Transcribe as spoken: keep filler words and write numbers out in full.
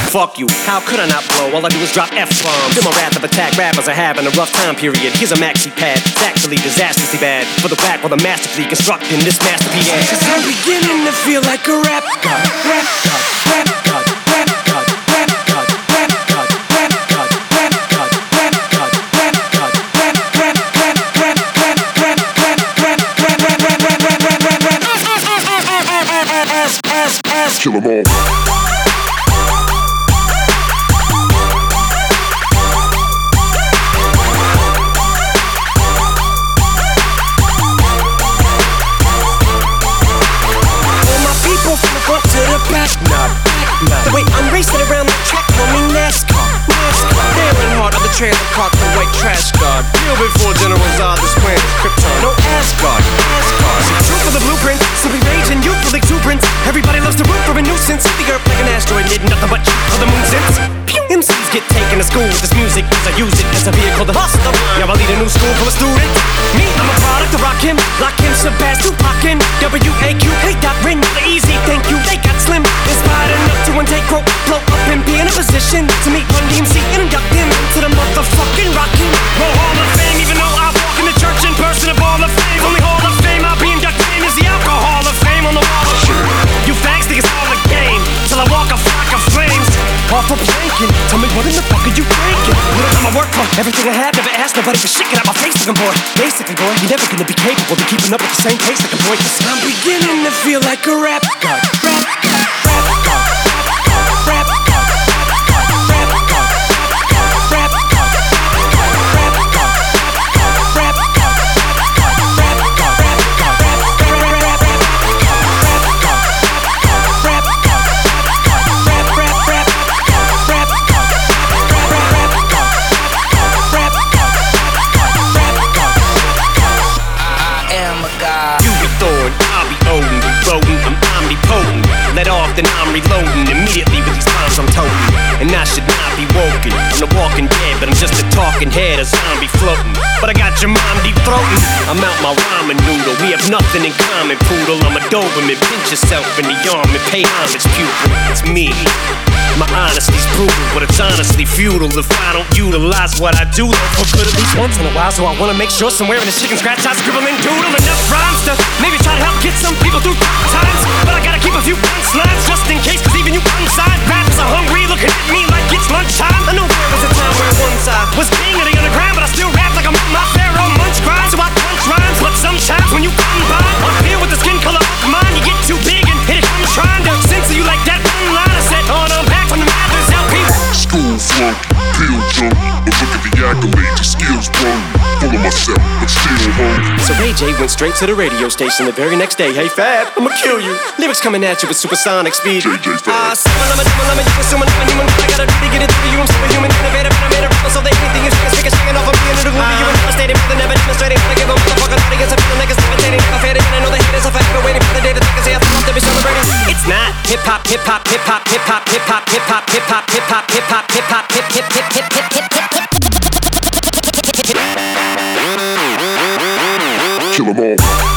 fuck you. How could I not blow? All I do is drop F-bombs. Feel my wrath of attack rappers are having a rough time period. Here's a maxi pad, it's actually disastrously bad. For the back while the masterfully constructing this masterpiece. Cause I'm beginning to feel like a rap god, rap god, rap god, rap god, rap god, rap god, rap god, rap god, rap god, rap god, rap, rap, rap, rap, rap, rap, rap, rap, rap, rap, rap, rap, rap, rap, rap, rap. Kill 'em all. Front to the back, nah, nah. The way I'm racing around the track, call me NASCAR, NASCAR. Staring hard on the trailer park, the white trash guard. Kneel before General Zod, this plan is Krypton. No Asgard, Asgard. True for the blueprint, simply raging, youthful exuberance. Everybody loves to root for a nuisance. The earth like an asteroid, need nothing but you for the moon since. M Cs get taken to school with this music, cause I use it as a vehicle to hustle. Now I lead a new school for a student. Me, I'm a product to rock him, lock him, Shabazz, Tupac, and W A Q, hey, Doc, Rin, the easy, thank you. They got slim, inspired enough to intake, quote, blow up and be in a position to meet Run D M C and induct him into the motherfucking Rockin' Roll Hall of Fame. Even though I walk in the church in person of Hall of Fame, only Hall of Fame I'll be inducted in is the Alcohol of Fame on the wall of shame. You fags think it's all a game till I walk a flock of flames off a planking. Tell me what in the fuck are you thinking? Little time I work for everything I had, never asked nobody for shit. Get out my face, looking boy. Basically, boy, you're never gonna be capable of keeping up with the same pace, looking boy. Cause I'm beginning to feel like a rap god, rap god, rap god, rap god, rap god, rap god, rap god, rap god, rap god, rap god, rap god, rap god, rap god, let off, then I'm reloading immediately with these bombs I'm toting. And I should not be woken. I'm the walking dead, but I'm just a talking head, a zombie floating. But I got your mom deep throating. I'm out my ramen noodle. We have nothing in common, poodle. I'm a Doberman. Pinch yourself in the arm and pay homage, pupil. It's me. My honesty's brutal, but it's honestly futile if I don't utilize what I do for good at least once in a while. So I wanna make sure somewhere in this chicken scratch I scribble and doodle enough rhymes to maybe try to help get some people through times. But I gotta keep a few punchlines just in case, cause even you inside rappers are hungry, looking at me like it's lunchtime. I know there was a time where once I was king of the underground, but I still rap like I'm on my pharaoh munch grind. So I punch rhymes, but sometimes when you come by up here with the skin color of mine, you get too big and hit it. I'm trying to censor you like that one line I said on a back from the Mathers L P. School flunk, pill junk, but look at the accolades, your skills blown. Full of myself, but still hungry. So Ray J went straight to the radio station the very next day. Hey Fab, I'ma kill you. Lyrics coming at you with supersonic speed. J J Fab. Ah, summon, I'm a demon, I'm a you assuming I'm a human. I gotta really get it through you. I'm superhuman, innovative, and I made a rebel so that anything is gonna stick a shaking off of me into the movie. You were devastated, but never demonstrated. I give a motherfucking audience a feeling like it's levitating. I faded, and I know the haters are forever waiting for the day that they can say I thought to be celebrating. It's not hip hop, hip hop, hip hop, hip hop, hip hop, hip hop, hip hop, hip hop, hip hop, hip hop, hip hip hip hip hip hip hip. Kill 'em all.